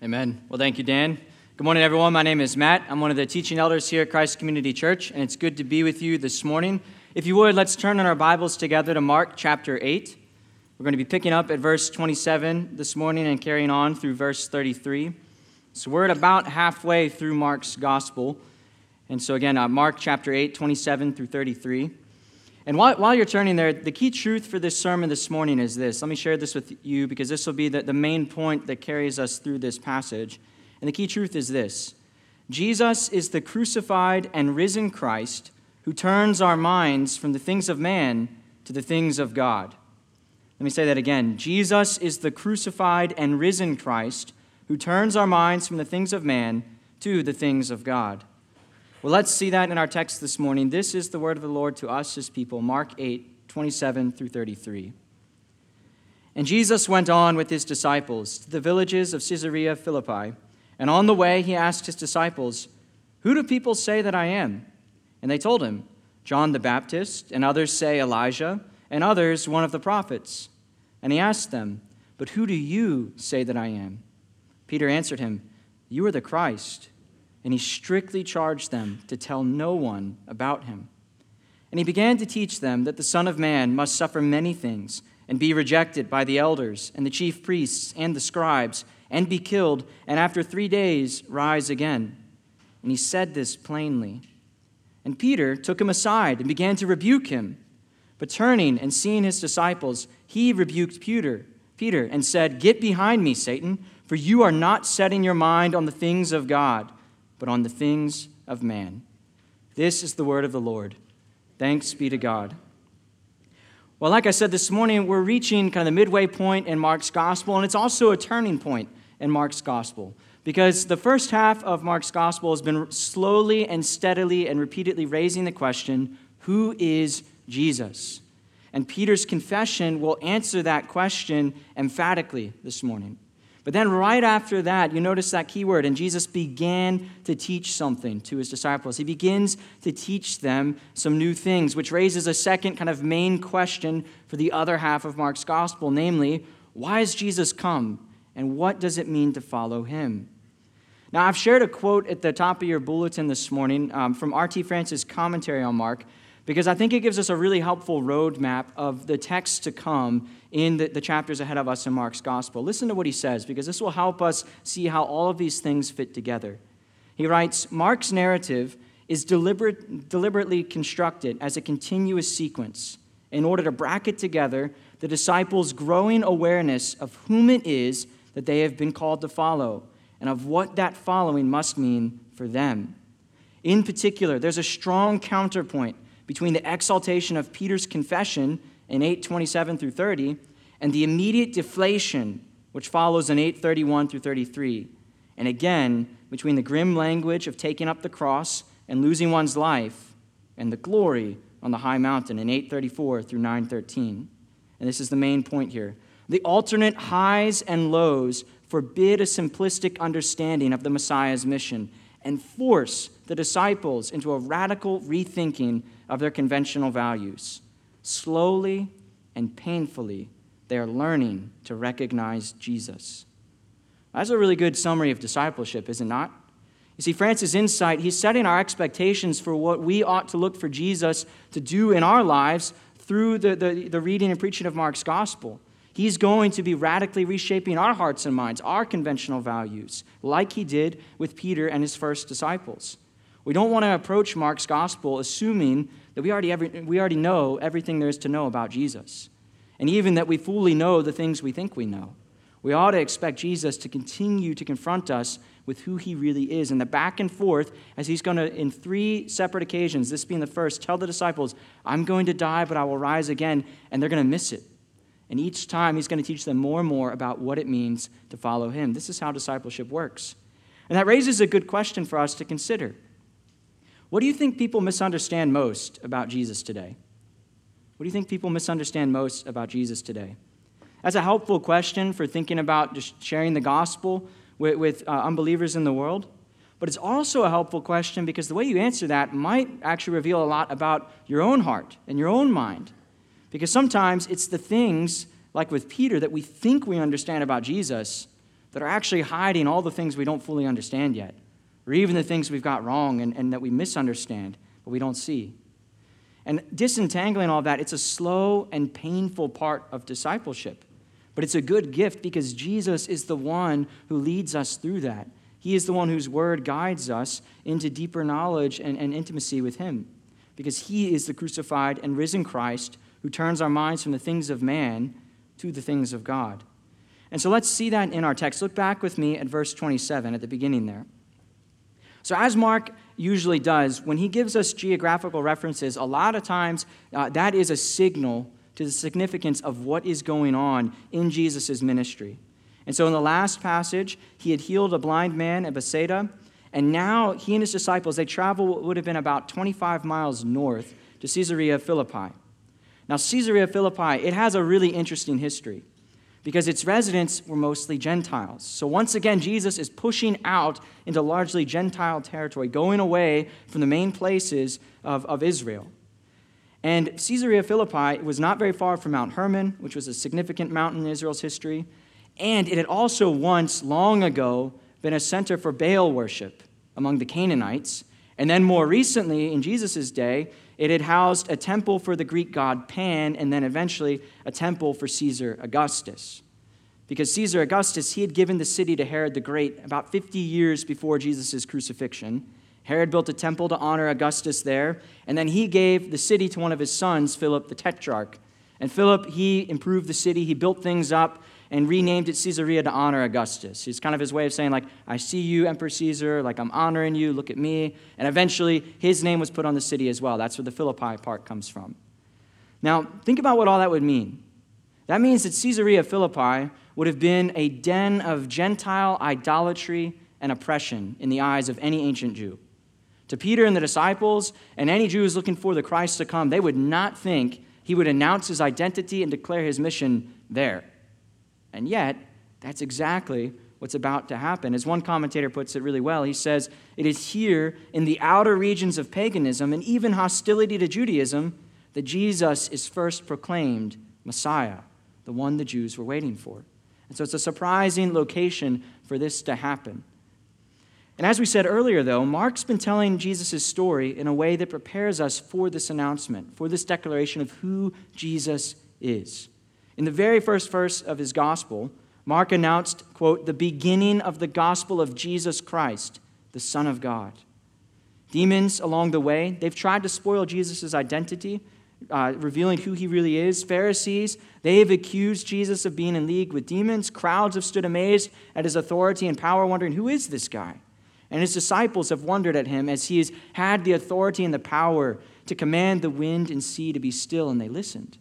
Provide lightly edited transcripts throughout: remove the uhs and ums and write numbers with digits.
Amen. Well, thank you, Dan. Good morning, everyone. My name is Matt. I'm one of the teaching elders here at Christ Community Church, and it's good to be with you this morning. If you would, let's turn in our Bibles together to Mark chapter 8. We're going to be picking up at verse 27 this morning and carrying on through verse 33. So we're at about halfway through Mark's gospel. And so again, Mark chapter 8, 27 through 33. And while you're turning there, the key truth for this sermon this morning is this. Let me share this with you because this will be the main point that carries us through this passage. And the key truth is this. Jesus is the crucified and risen Christ who turns our minds from the things of man to the things of God. Let me say that again. Jesus is the crucified and risen Christ who turns our minds from the things of man to the things of God. Well, let's see that in our text this morning. This is the word of the Lord to us, his people, Mark 8, 27 through 33. And Jesus went on with his disciples to the villages of Caesarea Philippi, and on the way he asked his disciples, "Who do people say that I am?" And they told him, "John the Baptist, and others say Elijah, and others one of the prophets." And he asked them, "But who do you say that I am?" Peter answered him, "You are the Christ." And he strictly charged them to tell no one about him. And he began to teach them that the Son of Man must suffer many things and be rejected by the elders and the chief priests and the scribes and be killed, and after 3 days rise again. And he said this plainly. And Peter took him aside and began to rebuke him. But turning and seeing his disciples, he rebuked Peter and said, "Get behind me, Satan, for you are not setting your mind on the things of God, but on the things of man." This is the word of the Lord. Thanks be to God. Well, like I said this morning, we're reaching kind of the midway point in Mark's gospel, and it's also a turning point in Mark's gospel, because the first half of Mark's gospel has been slowly and steadily and repeatedly raising the question, who is Jesus? And Peter's confession will answer that question emphatically this morning. But then right after that, you notice that key word, and Jesus began to teach something to his disciples. He begins to teach them some new things, which raises a second kind of main question for the other half of Mark's gospel, namely, why has Jesus come, and what does it mean to follow him? Now, I've shared a quote at the top of your bulletin this morning from R.T. France's commentary on Mark, because I think it gives us a really helpful roadmap of the text to come in the chapters ahead of us in Mark's gospel. Listen to what he says, because this will help us see how all of these things fit together. He writes, Mark's narrative is deliberately constructed as a continuous sequence in order to bracket together the disciples' growing awareness of whom it is that they have been called to follow and of what that following must mean for them. In particular, there's a strong counterpoint between the exaltation of Peter's confession in 8:27 through 30 and the immediate deflation which follows in 8:31 through 33. And again, between the grim language of taking up the cross and losing one's life and the glory on the high mountain in 8:34 through 9:13. And this is the main point here. The alternate highs and lows forbid a simplistic understanding of the Messiah's mission and force the disciples into a radical rethinking of their conventional values. Slowly and painfully, they are learning to recognize Jesus. That's a really good summary of discipleship, is it not? You see, France's insight, he's setting our expectations for what we ought to look for Jesus to do in our lives through the reading and preaching of Mark's gospel. He's going to be radically reshaping our hearts and minds, our conventional values, like he did with Peter and his first disciples. We don't want to approach Mark's gospel assuming that we already know everything there is to know about Jesus, and even that we fully know the things we think we know. We ought to expect Jesus to continue to confront us with who he really is, and the back and forth, as he's going to, in 3 separate occasions, this being the first, tell the disciples, I'm going to die, but I will rise again, and they're going to miss it. And each time, he's going to teach them more and more about what it means to follow him. This is how discipleship works. And that raises a good question for us to consider. What do you think people misunderstand most about Jesus today? What do you think people misunderstand most about Jesus today? That's a helpful question for thinking about just sharing the gospel with unbelievers in the world. But it's also a helpful question because the way you answer that might actually reveal a lot about your own heart and your own mind. Because sometimes it's the things, like with Peter, that we think we understand about Jesus, that are actually hiding all the things we don't fully understand yet, or even the things we've got wrong and that we misunderstand, but we don't see. And disentangling all that, it's a slow and painful part of discipleship. But it's a good gift because Jesus is the one who leads us through that. He is the one whose word guides us into deeper knowledge and intimacy with him. Because he is the crucified and risen Christ who turns our minds from the things of man to the things of God. And so let's see that in our text. Look back with me at verse 27 at the beginning there. So as Mark usually does, when he gives us geographical references, a lot of times that is a signal to the significance of what is going on in Jesus' ministry. And so in the last passage, he had healed a blind man at Bethsaida, and now he and his disciples, they travel what would have been about 25 miles north to Caesarea Philippi. Now, Caesarea Philippi, it has a really interesting history because its residents were mostly Gentiles. So once again, Jesus is pushing out into largely Gentile territory, going away from the main places of Israel. And Caesarea Philippi was not very far from Mount Hermon, which was a significant mountain in Israel's history. And it had also once, long ago, been a center for Baal worship among the Canaanites. And then more recently, in Jesus' day, it had housed a temple for the Greek god Pan, and then eventually a temple for Caesar Augustus. Because Caesar Augustus, he had given the city to Herod the Great about 50 years before Jesus' crucifixion. Herod built a temple to honor Augustus there, and then he gave the city to one of his sons, Philip the Tetrarch. And Philip, he improved the city, he built things up, and renamed it Caesarea to honor Augustus. It's kind of his way of saying, like, I see you, Emperor Caesar, like I'm honoring you, look at me. And eventually, his name was put on the city as well. That's where the Philippi part comes from. Now, think about what all that would mean. That means that Caesarea Philippi would have been a den of Gentile idolatry and oppression in the eyes of any ancient Jew. To Peter and the disciples, and any Jews looking for the Christ to come, they would not think he would announce his identity and declare his mission there. And yet, that's exactly what's about to happen. As one commentator puts it really well, he says, it is here in the outer regions of paganism and even hostility to Judaism that Jesus is first proclaimed Messiah, the one the Jews were waiting for. And so it's a surprising location for this to happen. And as we said earlier, though, Mark's been telling Jesus' story in a way that prepares us for this announcement, for this declaration of who Jesus is. In the very first verse of his gospel, Mark announced, quote, the beginning of the gospel of Jesus Christ, the Son of God. Demons along the way, they've tried to spoil Jesus' identity, revealing who he really is. Pharisees, they have accused Jesus of being in league with demons. Crowds have stood amazed at his authority and power, wondering, who is this guy? And his disciples have wondered at him as he has had the authority and the power to command the wind and sea to be still, and they listened.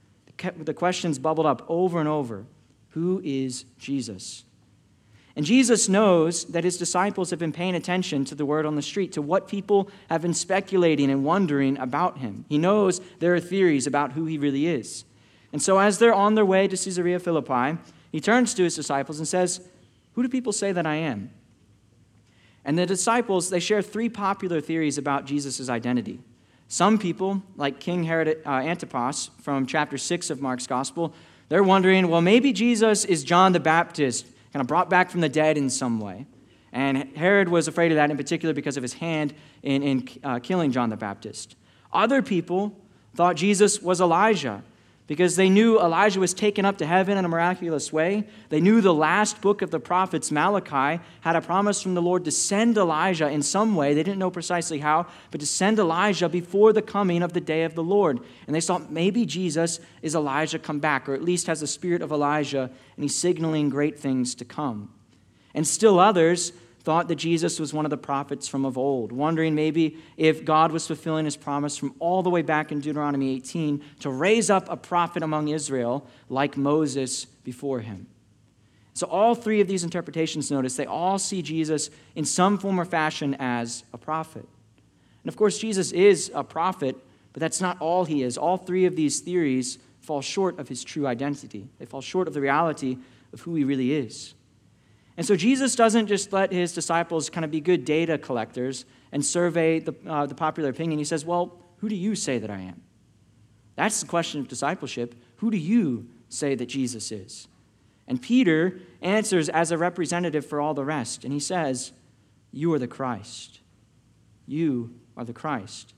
The questions bubbled up over and over. Who is Jesus? And Jesus knows that his disciples have been paying attention to the word on the street, to what people have been speculating and wondering about him. He knows there are theories about who he really is. And so as they're on their way to Caesarea Philippi, he turns to his disciples and says, who do people say that I am? And the disciples, they share three popular theories about Jesus' identity. Some people, like King Herod Antipas from chapter 6 of Mark's Gospel, they're wondering, well, maybe Jesus is John the Baptist, kind of brought back from the dead in some way. And Herod was afraid of that in particular because of his hand in killing John the Baptist. Other people thought Jesus was Elijah because they knew Elijah was taken up to heaven in a miraculous way. They knew the last book of the prophets, Malachi, had a promise from the Lord to send Elijah in some way. They didn't know precisely how, but to send Elijah before the coming of the day of the Lord. And they thought maybe Jesus is Elijah come back, or at least has the spirit of Elijah, and he's signaling great things to come. And still others thought that Jesus was one of the prophets from of old, wondering maybe if God was fulfilling his promise from all the way back in Deuteronomy 18 to raise up a prophet among Israel like Moses before him. So all three of these interpretations, notice, they all see Jesus in some form or fashion as a prophet. And of course, Jesus is a prophet, but that's not all he is. All three of these theories fall short of his true identity. They fall short of the reality of who he really is. And so Jesus doesn't just let his disciples kind of be good data collectors and survey the popular opinion. He says, well, who do you say that I am? That's the question of discipleship. Who do you say that Jesus is? And Peter answers as a representative for all the rest, and he says, "You are the Christ. You are the Christ."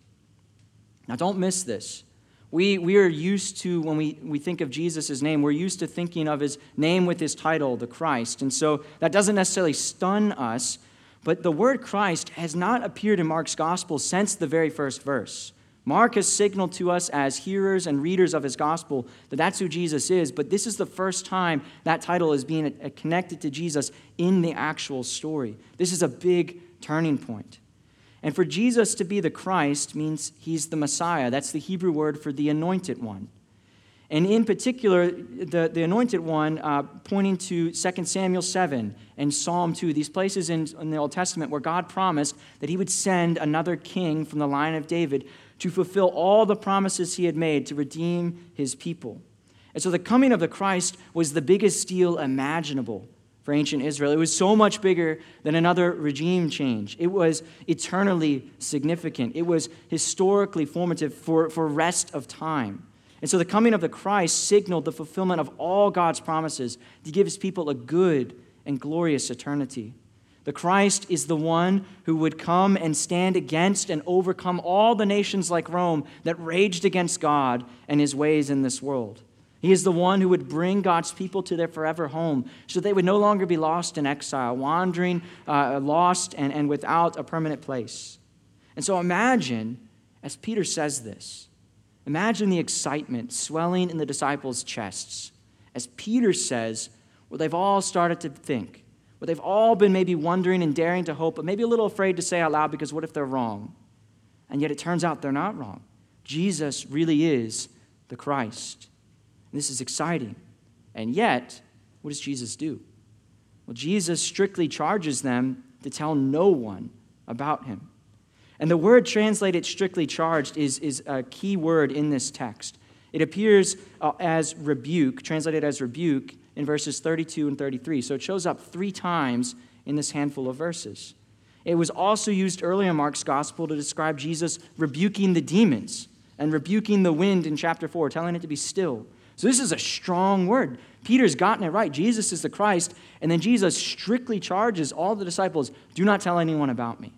Now don't miss this. We are used to, when we think of Jesus' name, we're used to thinking of his name with his title, the Christ. And so that doesn't necessarily stun us, but the word Christ has not appeared in Mark's gospel since the very first verse. Mark has signaled to us as hearers and readers of his gospel that that's who Jesus is, but this is the first time that title is being connected to Jesus in the actual story. This is a big turning point. And for Jesus to be the Christ means he's the Messiah. That's the Hebrew word for the anointed one. And in particular, the anointed one, pointing to 2 Samuel 7 and Psalm 2, these places in the Old Testament where God promised that he would send another king from the line of David to fulfill all the promises he had made to redeem his people. And so the coming of the Christ was the biggest deal imaginable for ancient Israel. It was so much bigger than another regime change. It was eternally significant. It was historically formative for rest of time. And so the coming of the Christ signaled the fulfillment of all God's promises to give his people a good and glorious eternity. The Christ is the one who would come and stand against and overcome all the nations like Rome that raged against God and his ways in this world. He is the one who would bring God's people to their forever home so they would no longer be lost in exile, wandering, lost and without a permanent place. And so imagine, as Peter says this, imagine the excitement swelling in the disciples' chests as Peter says what they've all started to think, what they've all been maybe wondering and daring to hope, but maybe a little afraid to say out loud because what if they're wrong? And yet it turns out they're not wrong. Jesus really is the Christ. And this is exciting. And yet, what does Jesus do? Well, Jesus strictly charges them to tell no one about him. And the word translated strictly charged is a key word in this text. It appears as rebuke, translated as rebuke, in verses 32 and 33. So it shows up 3 times in this handful of verses. It was also used earlier in Mark's gospel to describe Jesus rebuking the demons and rebuking the wind in chapter 4, telling it to be still. So this is a strong word. Peter's gotten it right. Jesus is the Christ. And then Jesus strictly charges all the disciples, do not tell anyone about me.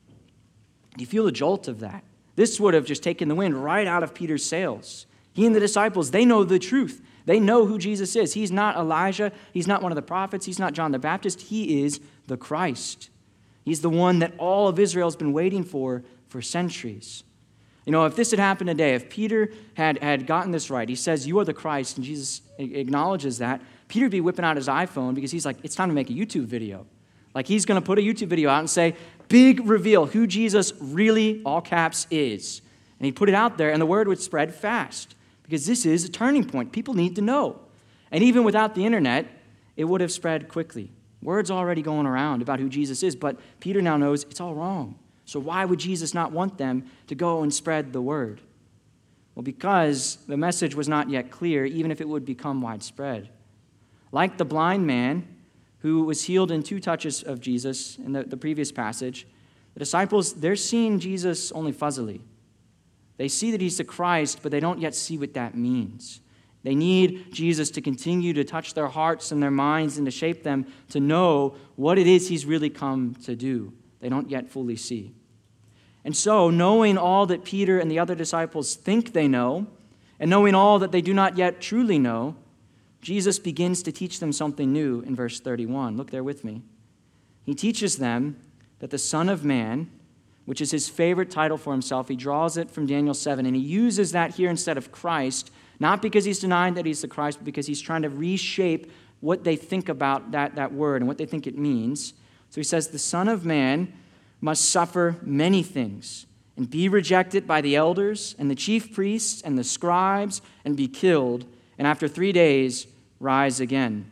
Do you feel the jolt of that? This would have just taken the wind right out of Peter's sails. He and the disciples, they know the truth. They know who Jesus is. He's not Elijah. He's not one of the prophets. He's not John the Baptist. He is the Christ. He's the one that all of Israel has been waiting for centuries. You know, if this had happened today, if Peter had gotten this right, he says, you are the Christ, and Jesus acknowledges that, Peter would be whipping out his iPhone because he's like, it's time to make a YouTube video. Like he's going to put a YouTube video out and say, big reveal, who Jesus really, all caps, is. And he'd put it out there, and the word would spread fast because this is a turning point. People need to know. And even without the internet, it would have spread quickly. Word's already going around about who Jesus is, but Peter now knows it's all wrong. So why would Jesus not want them to go and spread the word? Well, because the message was not yet clear, even if it would become widespread. Like the blind man who was healed in 2 touches of Jesus in the previous passage, the disciples, they're seeing Jesus only fuzzily. They see that he's the Christ, but they don't yet see what that means. They need Jesus to continue to touch their hearts and their minds and to shape them to know what it is he's really come to do. They don't yet fully see. And so, knowing all that Peter and the other disciples think they know, and knowing all that they do not yet truly know, Jesus begins to teach them something new in verse 31. Look there with me. He teaches them that the Son of Man, which is his favorite title for himself, he draws it from Daniel 7, and he uses that here instead of Christ, not because he's denying that he's the Christ, but because he's trying to reshape what they think about that word and what they think it means. So he says, the Son of Man must suffer many things and be rejected by the elders and the chief priests and the scribes and be killed, and after 3 days rise again.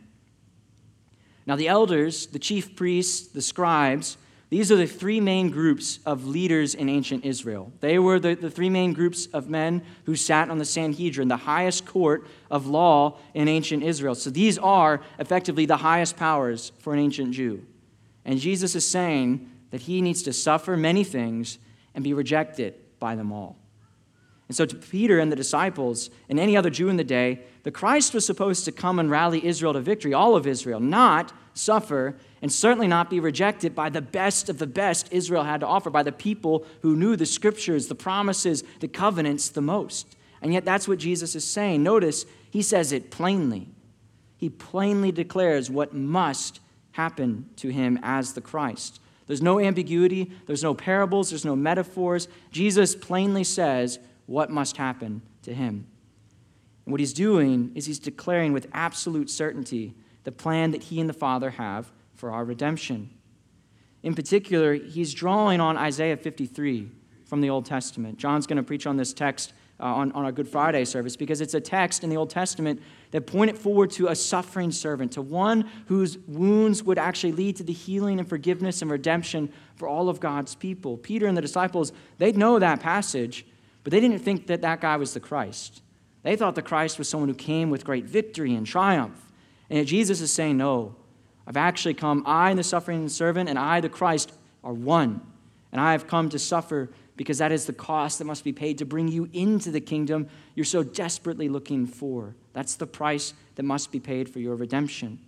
Now the elders, the chief priests, the scribes, these are the 3 main groups of leaders in ancient Israel. They were the 3 main groups of men who sat on the Sanhedrin, the highest court of law in ancient Israel. So these are effectively the highest powers for an ancient Jew. And Jesus is saying that he needs to suffer many things and be rejected by them all. And so to Peter and the disciples and any other Jew in the day, the Christ was supposed to come and rally Israel to victory, all of Israel, not suffer and certainly not be rejected by the best of the best Israel had to offer, by the people who knew the scriptures, the promises, the covenants the most. And yet that's what Jesus is saying. Notice, he says it plainly. He plainly declares what must happen to him as the Christ. There's no ambiguity, there's no parables, there's no metaphors. Jesus plainly says what must happen to him. And what he's doing is he's declaring with absolute certainty the plan that he and the Father have for our redemption. In particular, he's drawing on Isaiah 53 from the Old Testament. John's going to preach on this text on our Good Friday service because it's a text in the Old Testament that pointed forward to a suffering servant, to one whose wounds would actually lead to the healing and forgiveness and redemption for all of God's people. Peter and the disciples, they'd know that passage, but they didn't think that that guy was the Christ. They thought the Christ was someone who came with great victory and triumph. And yet Jesus is saying, no, I've actually come, I and the suffering servant and I, the Christ, are one. And I have come to suffer because that is the cost that must be paid to bring you into the kingdom you're so desperately looking for. That's the price that must be paid for your redemption.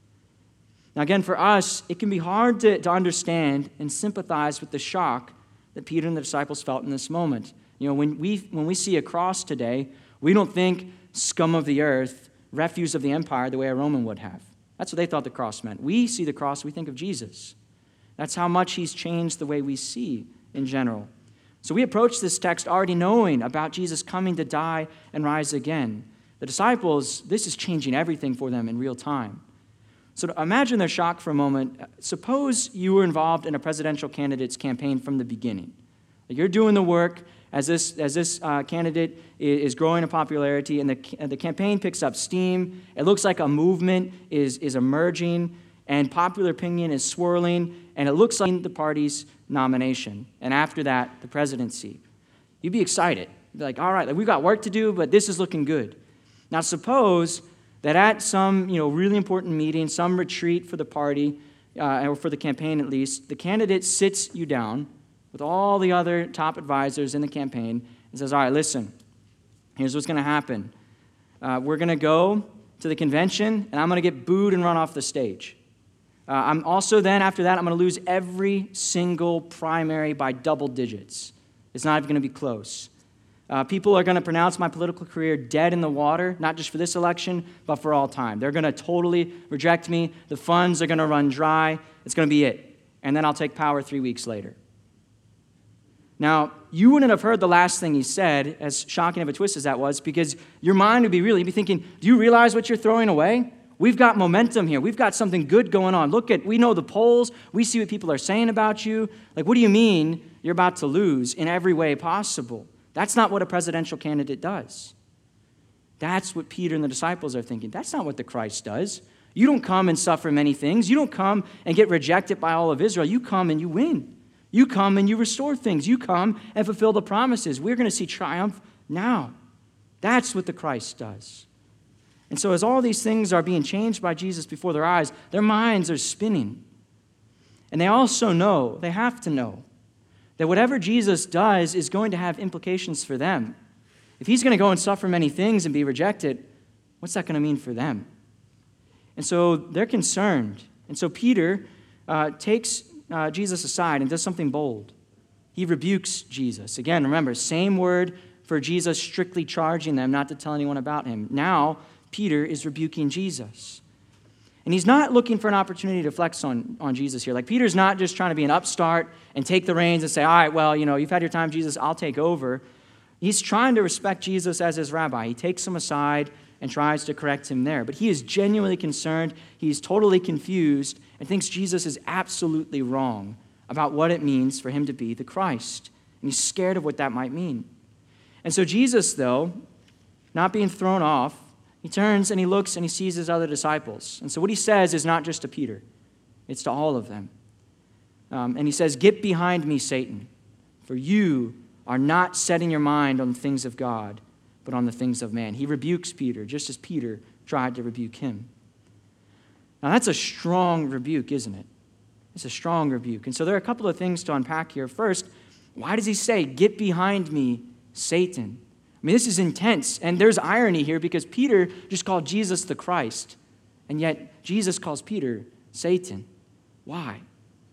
Now again, for us, it can be hard to understand and sympathize with the shock that Peter and the disciples felt in this moment. You know, when we see a cross today, we don't think scum of the earth, refuse of the empire, the way a Roman would have. That's what they thought the cross meant. We see the cross, we think of Jesus. That's how much he's changed the way we see in general. So we approach this text already knowing about Jesus coming to die and rise again. The disciples, this is changing everything for them in real time. So to imagine their shock for a moment. Suppose you were involved in a presidential candidate's campaign from the beginning. You're doing the work as this candidate is growing in popularity, and the campaign picks up steam. It looks like a movement is emerging, and popular opinion is swirling, and it looks like the party's nomination. And after that, the presidency. You'd be excited. You'd be like, all right, we've got work to do, but this is looking good. Now suppose that at some really important meeting, some retreat for the party, or for the campaign at least, the candidate sits you down with all the other top advisors in the campaign and says, all right, listen, here's what's going to happen. We're going to go to the convention, and I'm going to get booed and run off the stage. I'm also then, after that, I'm going to lose every single primary by double digits. It's not even going to be close. People are going to pronounce my political career dead in the water, not just for this election, but for all time. They're going to totally reject me. The funds are going to run dry. It's going to be it. And then I'll take power 3 weeks later. Now, you wouldn't have heard the last thing he said, as shocking of a twist as that was, because your mind would be thinking, do you realize what you're throwing away? We've got momentum here. We've got something good going on. We know the polls. We see what people are saying about you. Like, what do you mean you're about to lose in every way possible? That's not what a presidential candidate does. That's what Peter and the disciples are thinking. That's not what the Christ does. You don't come and suffer many things. You don't come and get rejected by all of Israel. You come and you win. You come and you restore things. You come and fulfill the promises. We're going to see triumph now. That's what the Christ does. And so as all these things are being changed by Jesus before their eyes, their minds are spinning. And they also know, they have to know, that whatever Jesus does is going to have implications for them. If he's going to go and suffer many things and be rejected, what's that going to mean for them? And so they're concerned. And so Peter takes Jesus aside and does something bold. He rebukes Jesus. Again, remember, same word for Jesus strictly charging them not to tell anyone about him. Now, Peter is rebuking Jesus. And he's not looking for an opportunity to flex on Jesus here. Like, Peter's not just trying to be an upstart and take the reins and say, all right, well, you've had your time, Jesus, I'll take over. He's trying to respect Jesus as his rabbi. He takes him aside and tries to correct him there. But he is genuinely concerned. He's totally confused and thinks Jesus is absolutely wrong about what it means for him to be the Christ. And he's scared of what that might mean. And so Jesus, though, not being thrown off, he turns and he looks and he sees his other disciples. And so what he says is not just to Peter. It's to all of them. And he says, "Get behind me, Satan, for you are not setting your mind on the things of God, but on the things of man." He rebukes Peter, just as Peter tried to rebuke him. Now, that's a strong rebuke, isn't it? It's a strong rebuke. And so there are a couple of things to unpack here. First, why does he say, "Get behind me, Satan"? I mean, this is intense, and there's irony here because Peter just called Jesus the Christ, and yet Jesus calls Peter Satan. Why?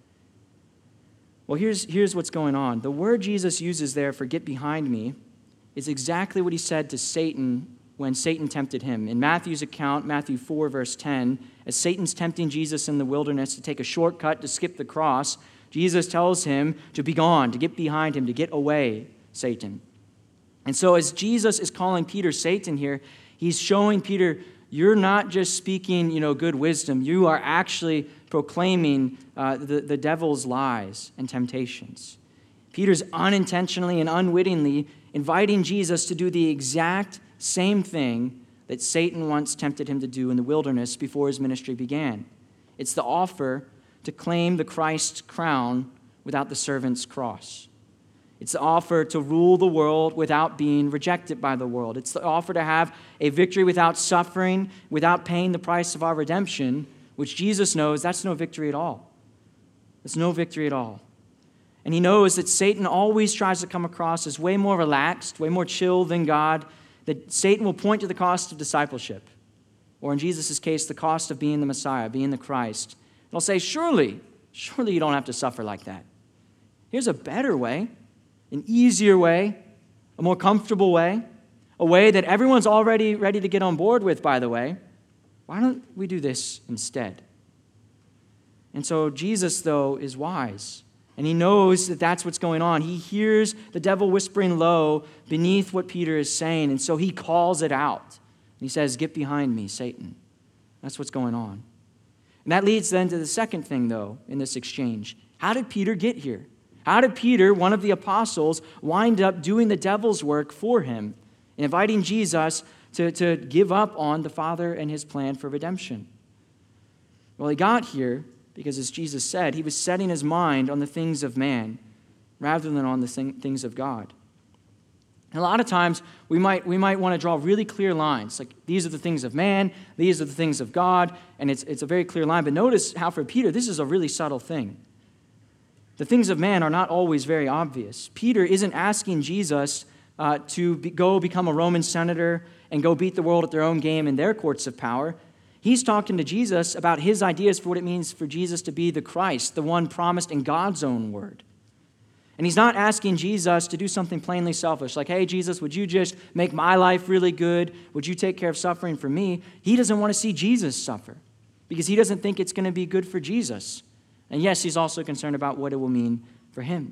Well, here's what's going on. The word Jesus uses there for get behind me is exactly what he said to Satan when Satan tempted him. In Matthew's account, Matthew 4, verse 10, as Satan's tempting Jesus in the wilderness to take a shortcut to skip the cross, Jesus tells him to be gone, to get behind him, to get away, Satan. And so as Jesus is calling Peter Satan here, he's showing Peter, you're not just speaking, good wisdom. You are actually proclaiming the devil's lies and temptations. Peter's unintentionally and unwittingly inviting Jesus to do the exact same thing that Satan once tempted him to do in the wilderness before his ministry began. It's the offer to claim the Christ crown without the servant's cross. It's the offer to rule the world without being rejected by the world. It's the offer to have a victory without suffering, without paying the price of our redemption, which Jesus knows that's no victory at all. It's no victory at all. And he knows that Satan always tries to come across as way more relaxed, way more chill than God, that Satan will point to the cost of discipleship, or in Jesus' case, the cost of being the Messiah, being the Christ. And he'll say, surely you don't have to suffer like that. Here's a better way. An easier way, a more comfortable way, a way that everyone's already ready to get on board with, by the way. Why don't we do this instead? And so Jesus, though, is wise, and he knows that that's what's going on. He hears the devil whispering low beneath what Peter is saying, and so he calls it out. He says, get behind me, Satan. That's what's going on. And that leads then to the second thing, though, in this exchange. How did Peter get here? How did Peter, one of the apostles, wind up doing the devil's work for him, inviting Jesus to give up on the Father and his plan for redemption? Well, he got here because, as Jesus said, he was setting his mind on the things of man rather than on the things of God. And a lot of times, we might want to draw really clear lines, like these are the things of man, these are the things of God, and it's a very clear line. But notice how for Peter, this is a really subtle thing. The things of man are not always very obvious. Peter isn't asking Jesus to go become a Roman senator and go beat the world at their own game in their courts of power. He's talking to Jesus about his ideas for what it means for Jesus to be the Christ, the one promised in God's own word. And he's not asking Jesus to do something plainly selfish, like, hey, Jesus, would you just make my life really good? Would you take care of suffering for me? He doesn't want to see Jesus suffer because he doesn't think it's going to be good for Jesus. And yes, he's also concerned about what it will mean for him.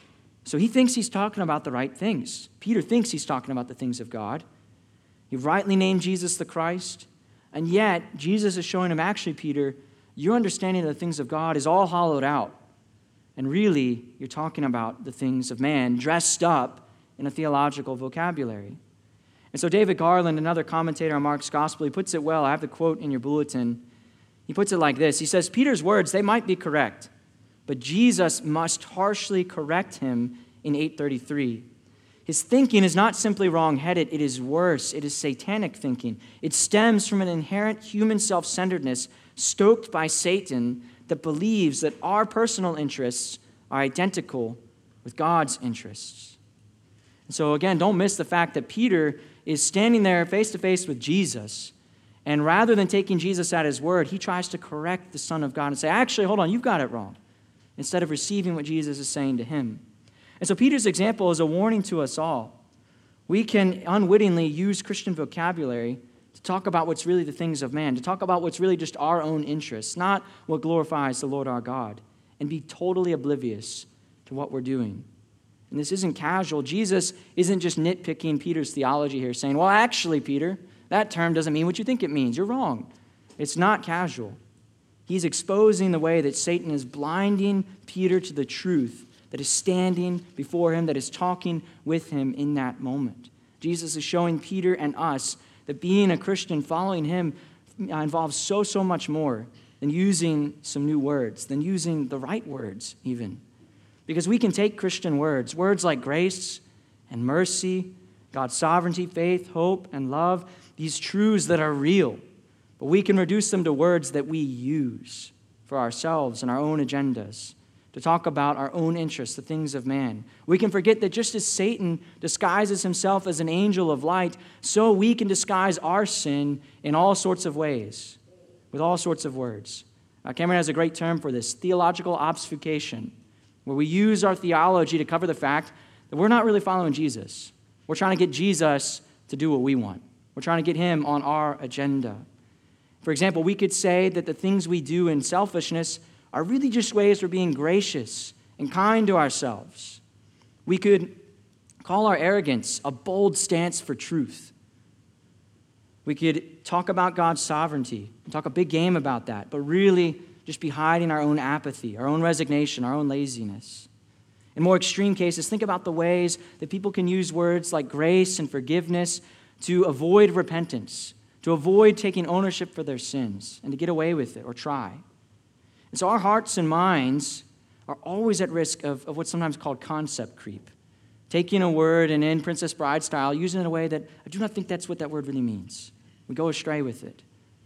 So he thinks he's talking about the right things. Peter thinks he's talking about the things of God. He rightly named Jesus the Christ. And yet, Jesus is showing him, actually, Peter, your understanding of the things of God is all hollowed out. And really, you're talking about the things of man dressed up in a theological vocabulary. And so David Garland, another commentator on Mark's gospel, he puts it well. I have the quote in your bulletin. He puts it like this. He says, Peter's words, they might be correct, but Jesus must harshly correct him in 8:33. His thinking is not simply wrong-headed, it is worse. It is satanic thinking. It stems from an inherent human self-centeredness stoked by Satan that believes that our personal interests are identical with God's interests. And so again, don't miss the fact that Peter is standing there face-to-face with Jesus, and rather than taking Jesus at his word, he tries to correct the Son of God and say, actually, hold on, you've got it wrong, instead of receiving what Jesus is saying to him. And so Peter's example is a warning to us all. We can unwittingly use Christian vocabulary to talk about what's really the things of man, to talk about what's really just our own interests, not what glorifies the Lord our God, and be totally oblivious to what we're doing. And this isn't casual. Jesus isn't just nitpicking Peter's theology here, saying, well, actually, Peter, that term doesn't mean what you think it means. You're wrong. It's not casual. He's exposing the way that Satan is blinding Peter to the truth that is standing before him, that is talking with him in that moment. Jesus is showing Peter and us that being a Christian, following him, involves so much more than using some new words, than using the right words even. Because we can take Christian words like grace and mercy, God's sovereignty, faith, hope, and love, these truths that are real, but we can reduce them to words that we use for ourselves and our own agendas. to talk about our own interests, the things of man. We can forget that just as Satan disguises himself as an angel of light, so we can disguise our sin in all sorts of ways, with all sorts of words. Cameron has a great term for this, theological obfuscation, where we use our theology to cover the fact that we're not really following Jesus. We're trying to get Jesus to do what we want. We're trying to get him on our agenda. For example, we could say that the things we do in selfishness are really just ways for being gracious and kind to ourselves. We could call our arrogance a bold stance for truth. We could talk about God's sovereignty and talk a big game about that, but really just be hiding our own apathy, our own resignation, our own laziness. In more extreme cases, think about the ways that people can use words like grace and forgiveness to avoid repentance, to avoid taking ownership for their sins, and to get away with it or try. And so our hearts and minds are always at risk of what's sometimes called concept creep. Taking a word and in Princess Bride style, using it in a way that I do not think that's what that word really means. We go astray with it.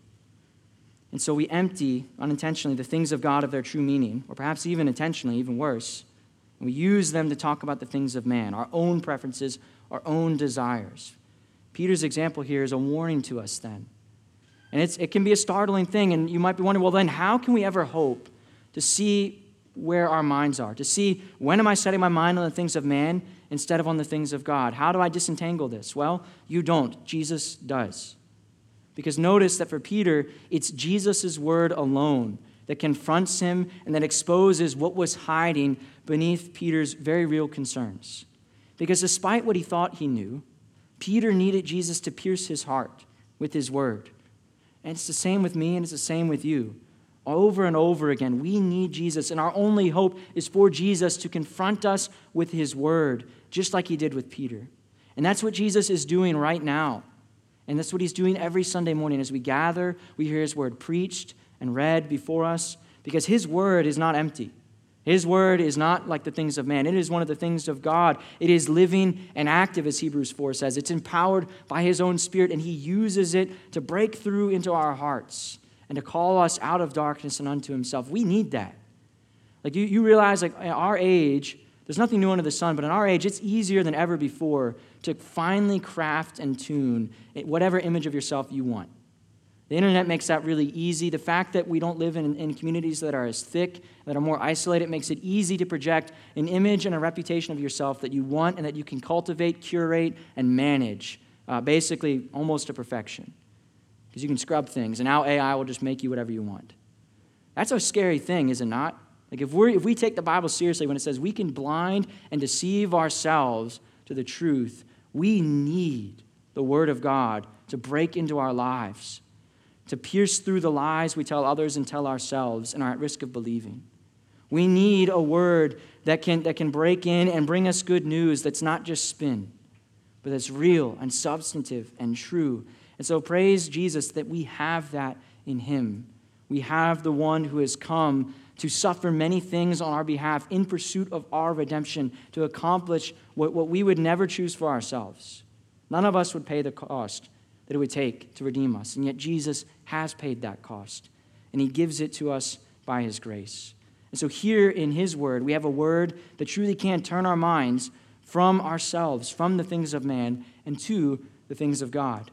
And so we empty, unintentionally, the things of God of their true meaning, or perhaps even intentionally, even worse. And we use them to talk about the things of man, our own preferences, our own desires. Peter's example here is a warning to us then. And it can be a startling thing, and you might be wondering, well, then how can we ever hope to see where our minds are, to see when am I setting my mind on the things of man instead of on the things of God? How do I disentangle this? Well, you don't. Jesus does. Because notice that for Peter, it's Jesus' word alone that confronts him and that exposes what was hiding beneath Peter's very real concerns. Because despite what he thought he knew, Peter needed Jesus to pierce his heart with his word. And it's the same with me and it's the same with you. Over and over again, we need Jesus, and our only hope is for Jesus to confront us with his word, just like he did with Peter. And that's what Jesus is doing right now. And that's what he's doing every Sunday morning. As we gather, we hear his word preached and read before us, because his word is not empty. His word is not like the things of man. It is one of the things of God. It is living and active, as Hebrews 4 says. It's empowered by his own Spirit, and he uses it to break through into our hearts and to call us out of darkness and unto himself. We need that. Like you realize, like in our age, there's nothing new under the sun, but in our age, it's easier than ever before to finally craft and tune whatever image of yourself you want. The internet makes that really easy. The fact that we don't live in communities that are as thick, that are more isolated, makes it easy to project an image and a reputation of yourself that you want and that you can cultivate, curate, and manage, basically almost to perfection. Because you can scrub things, and now AI will just make you whatever you want. That's a scary thing, is it not? Like if we take the Bible seriously when it says we can blind and deceive ourselves to the truth, we need the Word of God to break into our lives, to pierce through the lies we tell others and tell ourselves and are at risk of believing. We need a word that can break in and bring us good news that's not just spin, but that's real and substantive and true. And so praise Jesus that we have that in him. We have the one who has come to suffer many things on our behalf in pursuit of our redemption, to accomplish what we would never choose for ourselves. None of us would pay the cost that it would take to redeem us. And yet Jesus has paid that cost, and he gives it to us by his grace. And so here in his word, we have a word that truly can turn our minds from ourselves, from the things of man, and to the things of God.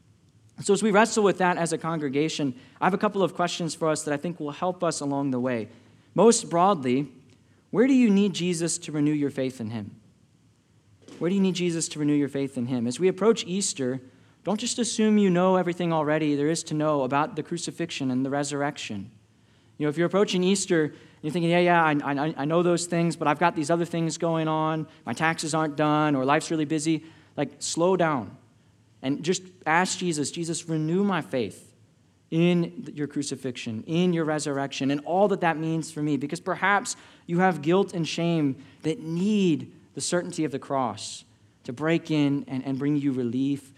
So as we wrestle with that as a congregation, I have a couple of questions for us that I think will help us along the way. Most broadly, where do you need Jesus to renew your faith in him? Where do you need Jesus to renew your faith in him? As we approach Easter, don't just assume you know everything already there is to know about the crucifixion and the resurrection. You know, if you're approaching Easter and you're thinking, I know those things, but I've got these other things going on, my taxes aren't done, or life's really busy, like slow down. And just ask Jesus, renew my faith in your crucifixion, in your resurrection, and all that means for me. Because perhaps you have guilt and shame that need the certainty of the cross to break in and bring you relief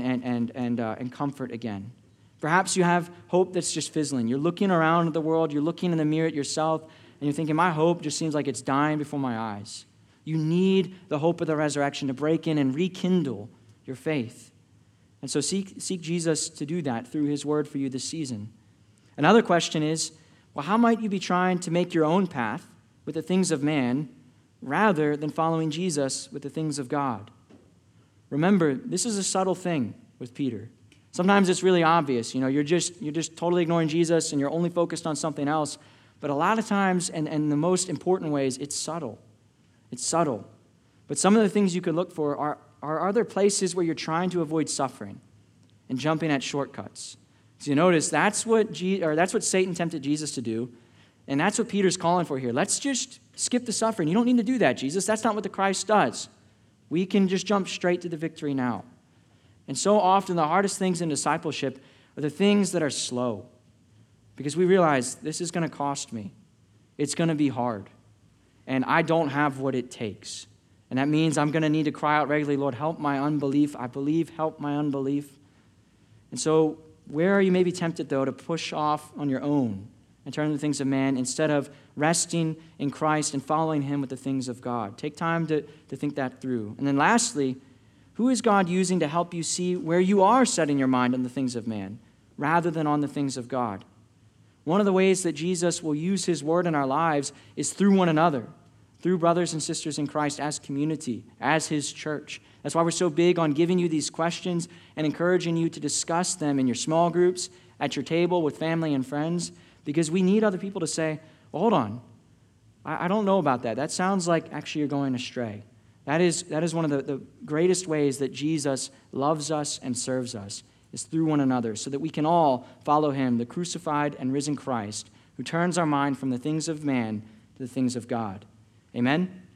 and comfort again. Perhaps you have hope that's just fizzling. You're looking around at the world, you're looking in the mirror at yourself, and you're thinking, my hope just seems like it's dying before my eyes. You need the hope of the resurrection to break in and rekindle your faith. And so seek Jesus to do that through his word for you this season. Another question is, well, how might you be trying to make your own path with the things of man rather than following Jesus with the things of God. Remember, this is a subtle thing with Peter. Sometimes it's really obvious. You're just totally ignoring Jesus and you're only focused on something else. But a lot of times, and in the most important ways, it's subtle. It's subtle. But some of the things you could look for are there places where you're trying to avoid suffering and jumping at shortcuts. So you notice that's what Satan tempted Jesus to do, and that's what Peter's calling for here. Let's just skip the suffering. You don't need to do that, Jesus. That's not what the Christ does. We can just jump straight to the victory now. And so often the hardest things in discipleship are the things that are slow, because we realize this is going to cost me. It's going to be hard, and I don't have what it takes. And that means I'm going to need to cry out regularly, Lord, help my unbelief. I believe, help my unbelief. And so where are you maybe tempted, though, to push off on your own and turn to the things of man instead of resting in Christ and following him with the things of God? Take time to think that through. And then lastly, who is God using to help you see where you are setting your mind on the things of man rather than on the things of God? One of the ways that Jesus will use his word in our lives is through one another, through brothers and sisters in Christ as community, as his church. That's why we're so big on giving you these questions and encouraging you to discuss them in your small groups, at your table with family and friends, because we need other people to say, well, hold on, I don't know about that. That sounds like actually you're going astray. That is one of the greatest ways that Jesus loves us and serves us, is through one another, so that we can all follow him, the crucified and risen Christ, who turns our mind from the things of man to the things of God. Amen?